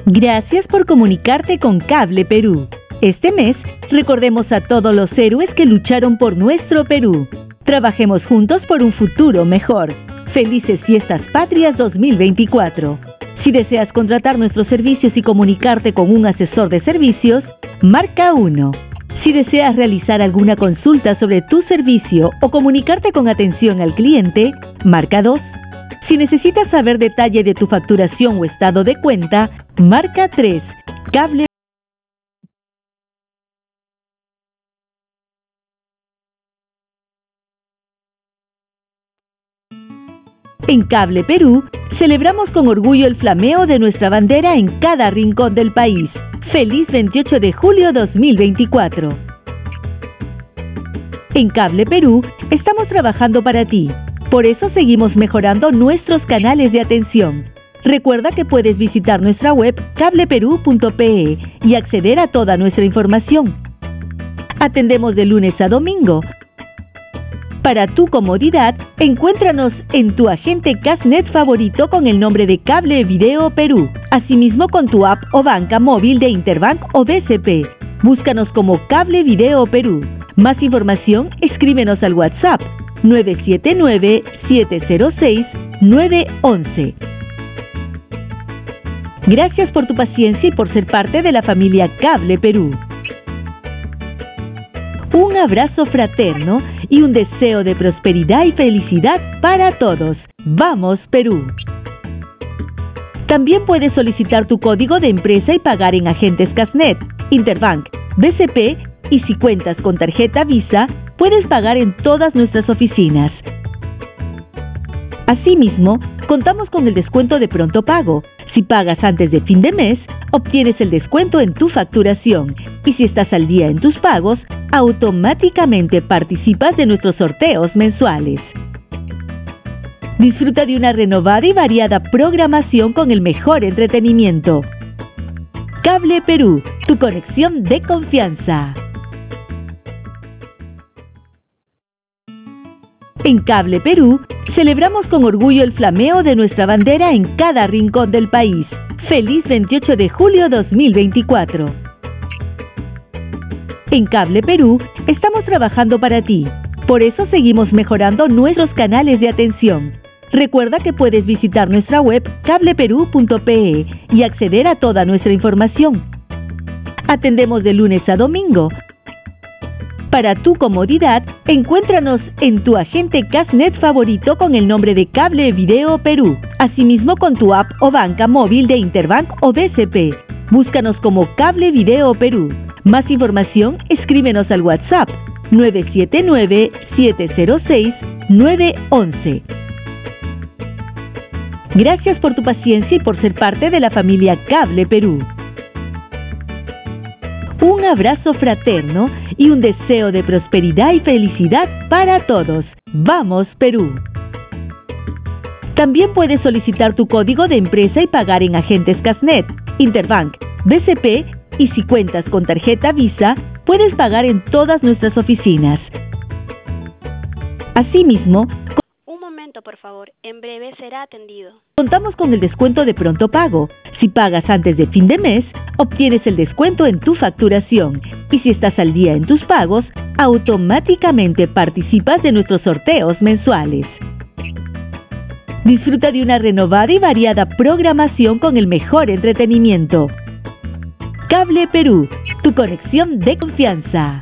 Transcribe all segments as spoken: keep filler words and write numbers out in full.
Gracias por comunicarte con Cable Perú. Este mes, recordemos a todos los héroes que lucharon por nuestro Perú. Trabajemos juntos por un futuro mejor. Felices Fiestas Patrias dos mil veinticuatro. Si deseas contratar nuestros servicios y comunicarte con un asesor de servicios, marca uno. Si deseas realizar alguna consulta sobre tu servicio o comunicarte con atención al cliente, marca dos. Si necesitas saber detalle de tu facturación o estado de cuenta, marca tres. Cable En Cable Perú, celebramos con orgullo el flameo de nuestra bandera en cada rincón del país. ¡Feliz veintiocho de julio dos mil veinticuatro! En Cable Perú, estamos trabajando para ti. Por eso seguimos mejorando nuestros canales de atención. Recuerda que puedes visitar nuestra web cable perú punto pe y acceder a toda nuestra información. Atendemos de lunes a domingo. Para tu comodidad, encuéntranos en tu agente Casnet favorito con el nombre de Cable Video Perú. Asimismo con tu app o banca móvil de Interbank o B C P. Búscanos como Cable Video Perú. Más información, escríbenos al WhatsApp nueve siete nueve, siete cero seis, nueve uno uno. Gracias por tu paciencia y por ser parte de la familia Cable Perú. Un abrazo fraterno y un deseo de prosperidad y felicidad para todos. ¡Vamos, Perú! También puedes solicitar tu código de empresa y pagar en agentes Casnet, Interbank, B C P y si cuentas con tarjeta Visa, puedes pagar en todas nuestras oficinas. Asimismo, contamos con el descuento de pronto pago. Si pagas antes de fin de mes, obtienes el descuento en tu facturación. Y si estás al día en tus pagos, automáticamente participas de nuestros sorteos mensuales. Disfruta de una renovada y variada programación con el mejor entretenimiento. Cable Perú, tu conexión de confianza. En Cable Perú, celebramos con orgullo el flameo de nuestra bandera en cada rincón del país. ¡Feliz veintiocho de julio dos mil veinticuatro! En Cable Perú, estamos trabajando para ti. Por eso seguimos mejorando nuestros canales de atención. Recuerda que puedes visitar nuestra web cable perú punto pe y acceder a toda nuestra información. Atendemos de lunes a domingo. Para tu comodidad, encuéntranos en tu agente Casnet favorito con el nombre de Cable Video Perú. Asimismo con tu app o banca móvil de Interbank o B C P. Búscanos como Cable Video Perú. Más información, escríbenos al WhatsApp nueve siete nueve, siete cero seis, nueve uno uno. Gracias por tu paciencia y por ser parte de la familia Cable Perú. Un abrazo fraterno y un deseo de prosperidad y felicidad para todos. ¡Vamos, Perú! También puedes solicitar tu código de empresa y pagar en agentes Casnet, Interbank, B C P y si cuentas con tarjeta Visa, puedes pagar en todas nuestras oficinas. Asimismo, Un momento, por favor. En breve será atendido. contamos con el descuento de pronto pago. Si pagas antes de fin de mes, obtienes el descuento en tu facturación. Y si estás al día en tus pagos, automáticamente participas de nuestros sorteos mensuales. Disfruta de una renovada y variada programación con el mejor entretenimiento. Cable Perú, tu conexión de confianza.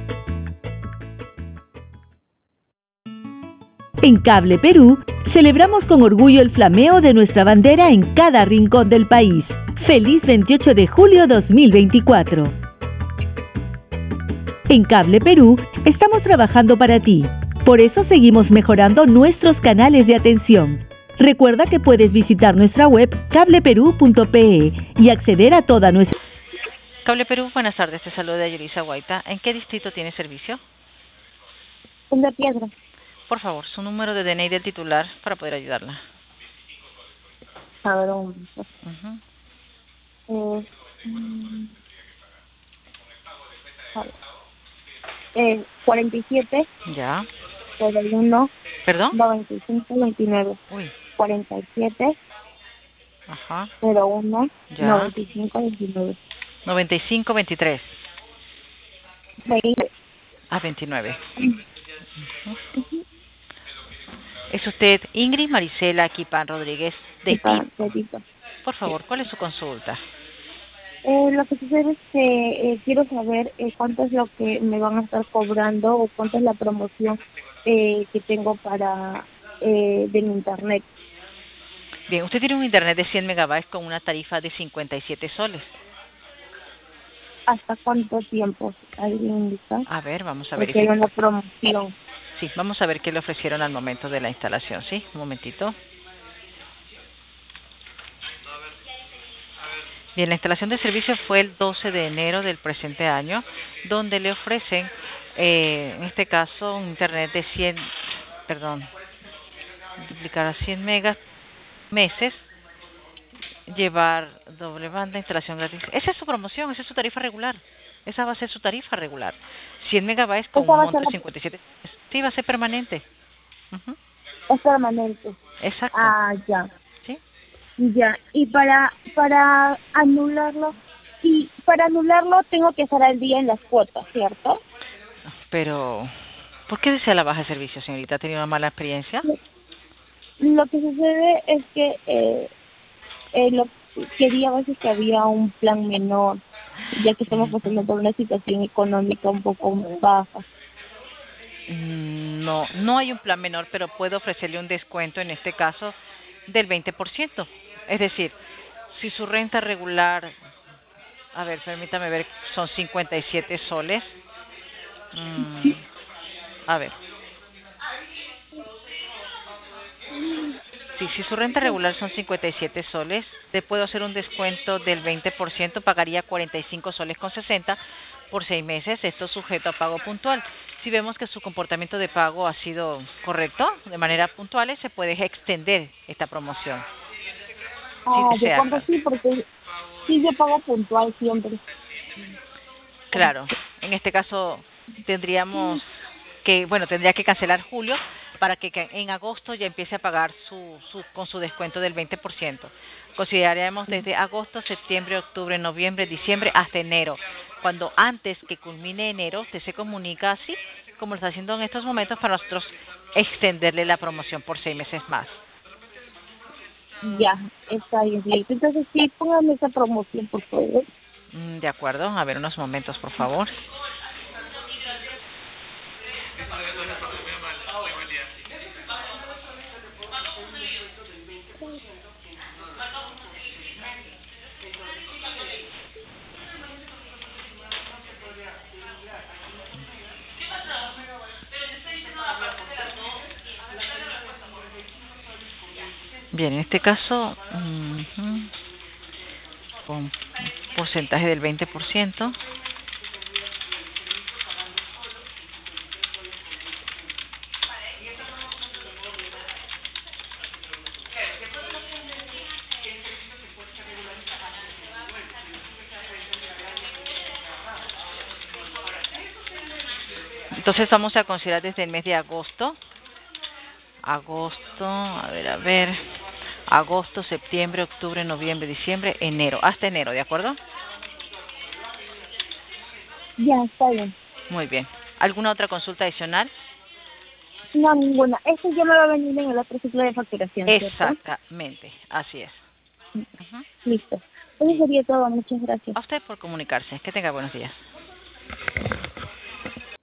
En Cable Perú, celebramos con orgullo el flameo de nuestra bandera en cada rincón del país. ¡Feliz veintiocho de julio dos mil veinticuatro! En Cable Perú, estamos trabajando para ti. Por eso seguimos mejorando nuestros canales de atención. Recuerda que puedes visitar nuestra web cable perú punto pe y acceder a toda nuestra... Cable Perú, buenas tardes. Te saluda Yulisa Guaita. ¿En qué distrito tiene servicio? En La Piedra. Por favor, su número de D N I del titular para poder ayudarla. A ver, un momento. Uh-huh. Eh, mm, a ver. eh, cuarenta y siete. Ya. Todo el uno. ¿Perdón? noventa y cinco, veintinueve. Uy. cuarenta y siete. Ajá. cero uno Ya. noventa y cinco veintinueve. noventa y cinco veintitrés. veinte. Ah, veintinueve. Ujú. ¿Es usted Ingrid Marisela Quipán Rodríguez de Y T I para P? todito. Por favor, ¿cuál es su consulta? Eh, lo que sucede es que eh, quiero saber eh, cuánto es lo que me van a estar cobrando o cuánto es la promoción eh, que tengo para eh, de mi internet. Bien, usted tiene un internet de cien megabytes con una tarifa de cincuenta y siete soles. ¿Hasta cuánto tiempo? ¿Alguien indica? A ver, vamos a Porque hay verificar. una promoción. Sí, vamos a ver qué le ofrecieron al momento de la instalación, ¿sí? Un momentito. Bien, la instalación de servicio fue el doce de enero del presente año, donde le ofrecen, eh, en este caso, un internet de cien, perdón, duplicar a cien megas meses, llevar doble banda, instalación gratis. Esa es su promoción, esa es su tarifa regular. Esa va a ser su tarifa regular. cien megabytes con Esa un va a ser monto de la, cincuenta y siete. Sí, va a ser permanente. Ujú. es permanente. Exacto. Ah, ya. ¿Sí? Ya. Y para para anularlo, y para anularlo tengo que estar al día en las cuotas, ¿cierto? Pero, ¿por qué desea la baja de servicio, señorita? ¿Ha tenido una mala experiencia? Lo que sucede es que eh, eh, lo quería ver si que había un plan menor, ya que estamos pasando por una situación económica un poco baja. Mm, No, no hay un plan menor, pero puedo ofrecerle un descuento, en este caso, del veinte por ciento. Es decir, si su renta regular, a ver, permítame ver, son cincuenta y siete soles. Mm, a ver, sí, si su renta regular son cincuenta y siete soles, le puedo hacer un descuento del veinte por ciento, pagaría cuarenta y cinco soles con sesenta por seis meses, esto sujeto a pago puntual. Si vemos que su comportamiento de pago ha sido correcto, de manera puntual, se puede extender esta promoción, si Ah, de desea. cuánto sí, porque sí yo pago puntual siempre. Claro, en este caso tendríamos que, bueno, tendría que cancelar julio para que que en agosto ya empiece a pagar su, su con su descuento del veinte por ciento. Consideraríamos desde agosto, septiembre, octubre, noviembre, diciembre hasta enero. Cuando antes que culmine enero, usted se comunica así, como lo está haciendo en estos momentos, para nosotros extenderle la promoción por seis meses más. Ya, está bien, señorita. Entonces sí, póngame esa promoción, por favor. Mm, De acuerdo, a ver unos momentos, por favor. Bien, en este caso, uh, con porcentaje del veinte por ciento. Entonces vamos a considerar desde el mes de agosto. Agosto, a ver, a ver. Agosto, septiembre, octubre, noviembre, diciembre, enero. Hasta enero, ¿de acuerdo? Ya, está bien. Muy bien. ¿Alguna otra consulta adicional? No, ninguna. Esto ya me va a venir en el otro ciclo de facturación, ¿cierto? Exactamente, así es. Ujú. Listo. Eso sería todo. Muchas gracias. A usted por comunicarse. Que tenga buenos días.